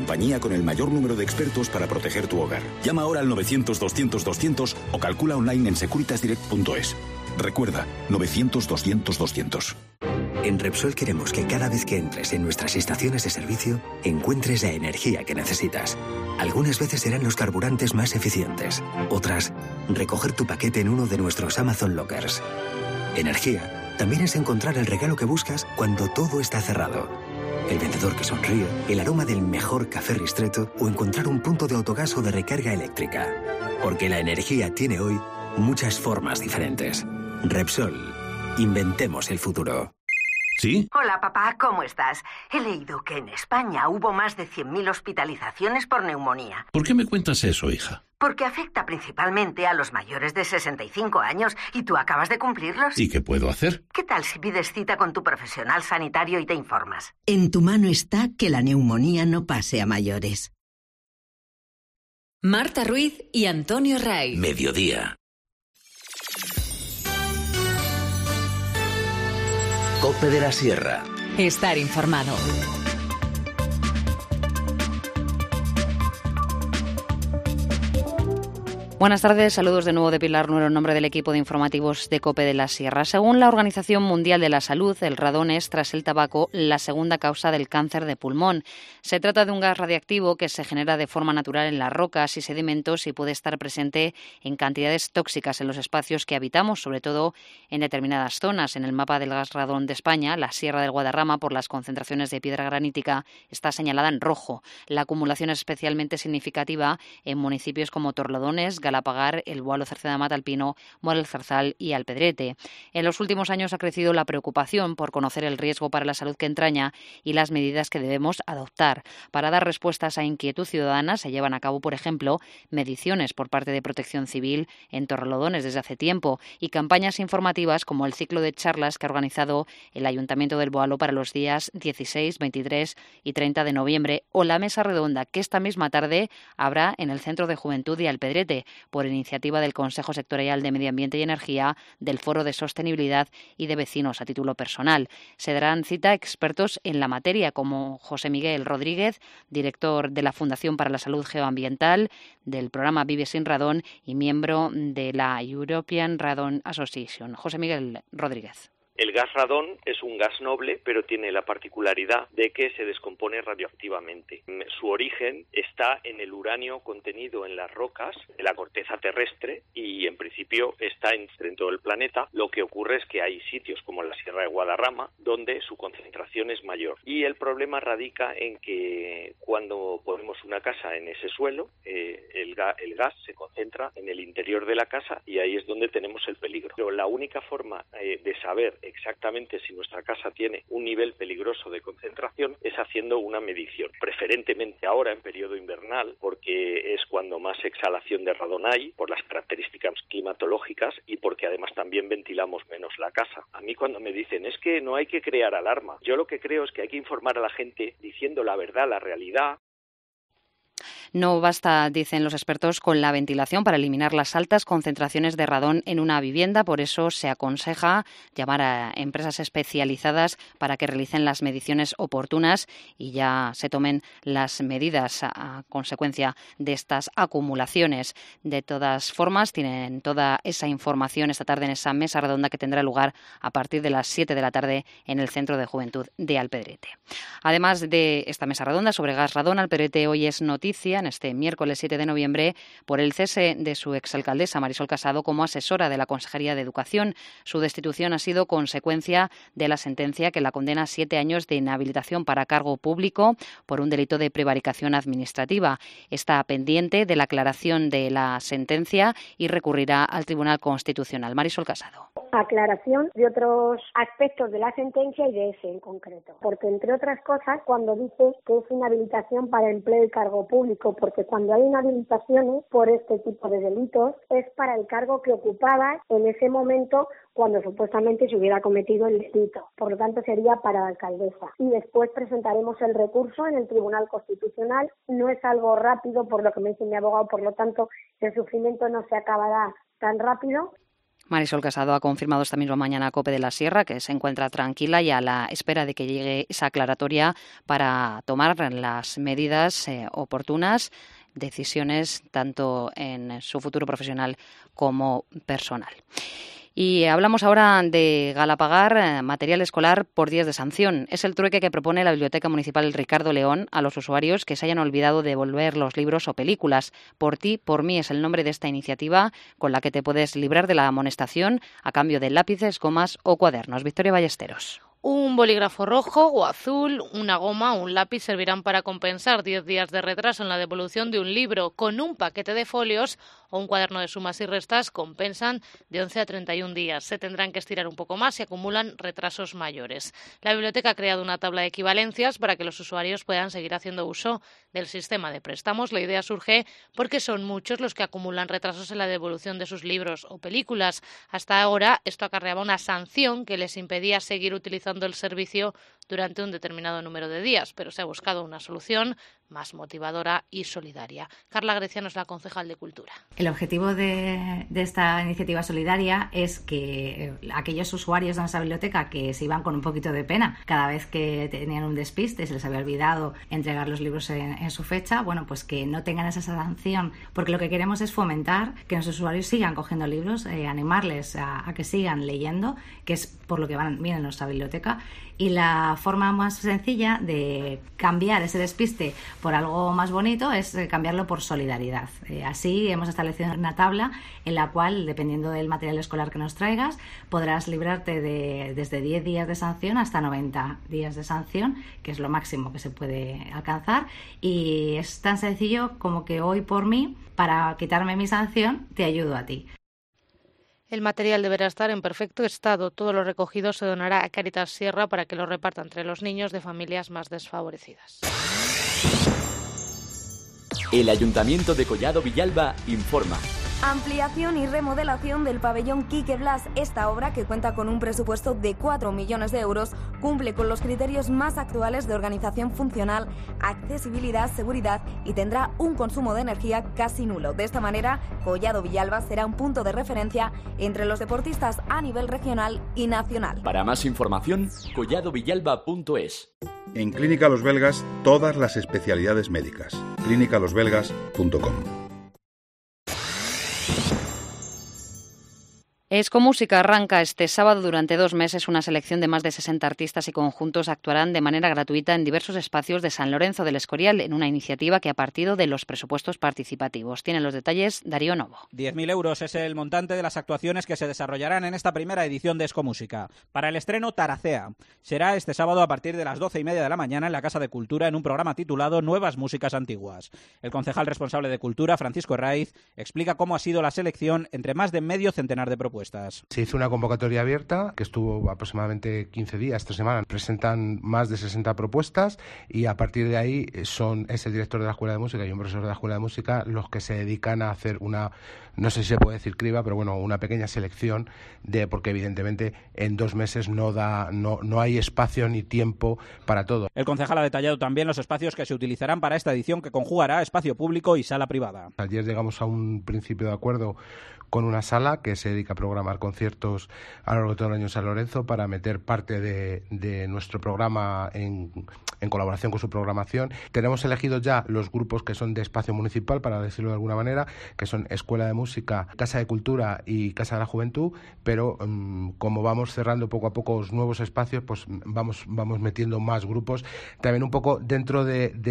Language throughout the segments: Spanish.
compañía con el mayor número de expertos para proteger tu hogar. Llama ahora al 900-200-200 o calcula online en securitasdirect.es. Recuerda, 900-200-200. En Repsol queremos que cada vez que entres en nuestras estaciones de servicio, encuentres la energía que necesitas. Algunas veces serán los carburantes más eficientes. Otras, recoger tu paquete en uno de nuestros Amazon Lockers. Energía también es encontrar el regalo que buscas cuando todo está cerrado. El vendedor que sonríe, el aroma del mejor café Ristretto o encontrar un punto de autogas o de recarga eléctrica. Porque la energía tiene hoy muchas formas diferentes. Repsol. Inventemos el futuro. ¿Sí? Hola, papá, ¿cómo estás? He leído que en España hubo más de 100.000 hospitalizaciones por neumonía. ¿Por qué me cuentas eso, hija? Porque afecta principalmente a los mayores de 65 años y tú acabas de cumplirlos. ¿Y qué puedo hacer? ¿Qué tal si pides cita con tu profesional sanitario y te informas? En tu mano está que la neumonía no pase a mayores. Marta Ruiz y Antonio Ray. Mediodía. COPE de la Sierra. Estar informado. Buenas tardes, saludos de nuevo de Pilar Nuero en nombre del equipo de informativos de COPE de la Sierra. Según la Organización Mundial de la Salud, el radón es, tras el tabaco, la segunda causa del cáncer de pulmón. Se trata de un gas radiactivo que se genera de forma natural en las rocas y sedimentos y puede estar presente en cantidades tóxicas en los espacios que habitamos, sobre todo en determinadas zonas. En el mapa del gas radón de España, la Sierra del Guadarrama, por las concentraciones de piedra granítica, está señalada en rojo. La acumulación es especialmente significativa en municipios como Torrelodones, Galapagar, El Boalo, Cerceda Mata, Alpino, Mora del Zarzal y Alpedrete. En los últimos años ha crecido la preocupación por conocer el riesgo para la salud que entraña y las medidas que debemos adoptar. Para dar respuestas a inquietud ciudadana se llevan a cabo, por ejemplo, mediciones por parte de Protección Civil en Torrelodones desde hace tiempo y campañas informativas como el ciclo de charlas que ha organizado el Ayuntamiento del Boalo para los días 16, 23 y 30 de noviembre o la mesa redonda que esta misma tarde habrá en el Centro de Juventud de Alpedrete, por iniciativa del Consejo Sectorial de Medio Ambiente y Energía, del Foro de Sostenibilidad y de Vecinos a título personal. Se darán cita expertos en la materia como José Miguel Rodríguez, director de la Fundación para la Salud Geoambiental, del programa Vive sin Radón y miembro de la European Radon Association. José Miguel Rodríguez. El gas radón es un gas noble, pero tiene la particularidad de que se descompone radioactivamente. Su origen está en el uranio contenido en las rocas de la corteza terrestre y en principio está en todo el planeta. Lo que ocurre es que hay sitios como la Sierra de Guadarrama donde su concentración es mayor. Y el problema radica en que cuando ponemos una casa en ese suelo, el gas se concentra en el interior de la casa y ahí es donde tenemos el peligro. Pero la única forma de saber exactamente si nuestra casa tiene un nivel peligroso de concentración es haciendo una medición, preferentemente ahora en periodo invernal, porque es cuando más exhalación de radón hay, por las características climatológicas y porque además también ventilamos menos la casa. A mí cuando me dicen es que no hay que crear alarma, yo lo que creo es que hay que informar a la gente diciendo la verdad, la realidad. No basta, dicen los expertos, con la ventilación para eliminar las altas concentraciones de radón en una vivienda. Por eso se aconseja llamar a empresas especializadas para que realicen las mediciones oportunas y ya se tomen las medidas a consecuencia de estas acumulaciones. De todas formas, tienen toda esa información esta tarde en esa mesa redonda que tendrá lugar a partir de las 7 de la tarde en el Centro de Juventud de Alpedrete. Además de esta mesa redonda sobre gas radón, Alpedrete hoy es noticia en este miércoles 7 de noviembre por el cese de su exalcaldesa Marisol Casado como asesora de la Consejería de Educación. Su destitución ha sido consecuencia de la sentencia que la condena a 7 años de inhabilitación para cargo público por un delito de prevaricación administrativa. Está pendiente de la aclaración de la sentencia y recurrirá al Tribunal Constitucional. Marisol Casado. Aclaración de otros aspectos de la sentencia y de ese en concreto. Porque, entre otras cosas, cuando dice que es inhabilitación para empleo y cargo público, porque cuando hay inhabilitaciones por este tipo de delitos es para el cargo que ocupaba en ese momento cuando supuestamente se hubiera cometido el delito. Por lo tanto, sería para la alcaldesa. Y después presentaremos el recurso en el Tribunal Constitucional. No es algo rápido, por lo que me dice mi abogado, por lo tanto, el sufrimiento no se acabará tan rápido. Marisol Casado ha confirmado esta misma mañana a COPE de la Sierra que se encuentra tranquila y a la espera de que llegue esa aclaratoria para tomar las medidas oportunas, decisiones tanto en su futuro profesional como personal. Y hablamos ahora de Galapagar, material escolar por días de sanción. Es el trueque que propone la Biblioteca Municipal Ricardo León a los usuarios que se hayan olvidado de devolver los libros o películas. Por ti, por mí es el nombre de esta iniciativa con la que te puedes librar de la amonestación a cambio de lápices, gomas o cuadernos. Victoria Ballesteros. Un bolígrafo rojo o azul, una goma o un lápiz servirán para compensar 10 días de retraso en la devolución de un libro. Con un paquete de folios o un cuaderno de sumas y restas compensan de 11 a 31 días. Se tendrán que estirar un poco más si acumulan retrasos mayores. La biblioteca ha creado una tabla de equivalencias para que los usuarios puedan seguir haciendo uso del sistema de préstamos. La idea surge porque son muchos los que acumulan retrasos en la devolución de sus libros o películas. Hasta ahora esto acarreaba una sanción que les impedía seguir utilizando el servicio durante un determinado número de días, pero se ha buscado una solución más motivadora y solidaria. Carla Greciano es la concejal de Cultura. El objetivo de esta iniciativa solidaria es que aquellos usuarios de nuestra biblioteca que se iban con un poquito de pena cada vez que tenían un despiste, se les había olvidado entregar los libros en su fecha, bueno, pues que no tengan esa sanción, porque lo que queremos es fomentar que nuestros usuarios sigan cogiendo libros, animarles a que sigan leyendo, que es por lo que vienen a nuestra biblioteca. Y la forma más sencilla de cambiar ese despiste por algo más bonito es cambiarlo por solidaridad. Así hemos establecido una tabla en la cual, dependiendo del material escolar que nos traigas, podrás librarte desde 10 días de sanción hasta 90 días de sanción, que es lo máximo que se puede alcanzar. Y es tan sencillo como que hoy por mí, para quitarme mi sanción, te ayudo a ti. El material deberá estar en perfecto estado. Todo lo recogido se donará a Cáritas Sierra para que lo reparta entre los niños de familias más desfavorecidas. El Ayuntamiento de Collado Villalba informa. Ampliación y remodelación del pabellón Quique Blas. Esta obra, que cuenta con un presupuesto de 4 millones de euros, cumple con los criterios más actuales de organización funcional, accesibilidad, seguridad y tendrá un consumo de energía casi nulo. De esta manera, Collado Villalba será un punto de referencia entre los deportistas a nivel regional y nacional. Para más información, colladovillalba.es. En Clínica Los Belgas, todas las especialidades médicas. clinicalosbelgas.com. Escomúsica arranca este sábado durante 2 meses. Una selección de más de 60 artistas y conjuntos actuarán de manera gratuita en diversos espacios de San Lorenzo del Escorial, en una iniciativa que ha partido de los presupuestos participativos. Tienen los detalles Darío Novo. 10.000 euros es el montante de las actuaciones que se desarrollarán en esta primera edición de Escomúsica. Para el estreno, Taracea. Será este sábado a partir de las 12:30 de la mañana en la Casa de Cultura, en un programa titulado Nuevas Músicas Antiguas. El concejal responsable de Cultura, Francisco Herraiz, explica cómo ha sido la selección entre más de medio centenar de propuestas. Se hizo una convocatoria abierta que estuvo aproximadamente 15 días, 3 semanas. Presentan más de 60 propuestas y a partir de ahí es el director de la Escuela de Música y un profesor de la Escuela de Música los que se dedican a hacer una, no sé si se puede decir criba, pero bueno, una pequeña selección porque evidentemente en 2 meses no hay espacio ni tiempo para todo. El concejal ha detallado también los espacios que se utilizarán para esta edición, que conjugará espacio público y sala privada. Ayer llegamos a un principio de acuerdo con una sala que se dedica a programar conciertos a lo largo de todo el año en San Lorenzo para meter parte de nuestro programa en colaboración con su programación. Tenemos elegidos ya los grupos que son de espacio municipal, para decirlo de alguna manera, que son Escuela de Música, Casa de Cultura y Casa de la Juventud, pero como vamos cerrando poco a poco los nuevos espacios, pues vamos metiendo más grupos, también un poco dentro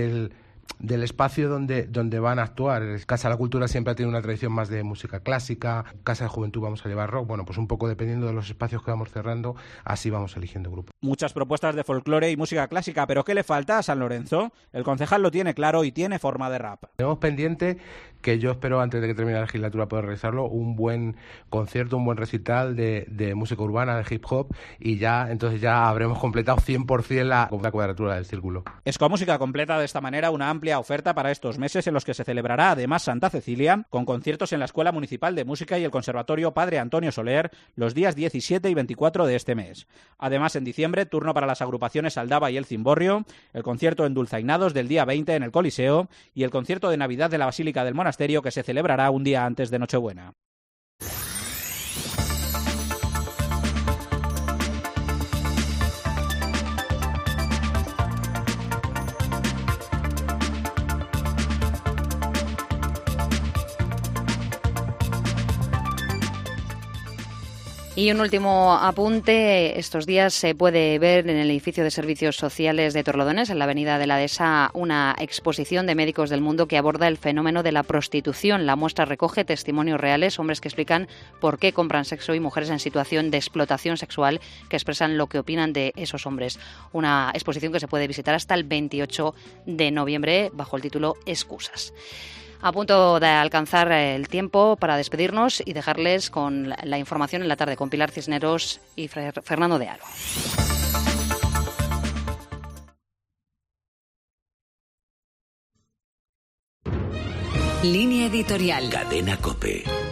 del espacio donde van a actuar. Casa de la Cultura siempre ha tenido una tradición más de música clásica, Casa de Juventud vamos a llevar rock, bueno, pues un poco dependiendo de los espacios que vamos cerrando, así vamos eligiendo grupos. Muchas propuestas de folclore y música clásica, pero ¿qué le falta a San Lorenzo? El concejal lo tiene claro y tiene forma de rap. Tenemos pendiente, que yo espero antes de que termine la legislatura poder realizarlo, un buen concierto, un buen recital de música urbana, de hip hop, y entonces ya habremos completado 100% la cuadratura del círculo. Escomúsica completa de esta manera una amplia oferta para estos meses en los que se celebrará además Santa Cecilia, con conciertos en la Escuela Municipal de Música y el Conservatorio Padre Antonio Soler los días 17 y 24 de este mes. Además, en diciembre, turno para las agrupaciones Aldaba y El Cimborrio, el concierto en Dulzainados del día 20 en el Coliseo y el concierto de Navidad de la Basílica del Monasterio, que se celebrará un día antes de Nochebuena. Y un último apunte. Estos días se puede ver en el edificio de servicios sociales de Torrelodones, en la avenida de la Dehesa, una exposición de médicos del mundo que aborda el fenómeno de la prostitución. La muestra recoge testimonios reales, hombres que explican por qué compran sexo y mujeres en situación de explotación sexual que expresan lo que opinan de esos hombres. Una exposición que se puede visitar hasta el 28 de noviembre bajo el título Excusas. A punto de alcanzar el tiempo para despedirnos y dejarles con la información en la tarde con Pilar Cisneros y Fernando de Aro. Línea editorial. Cadena COPE.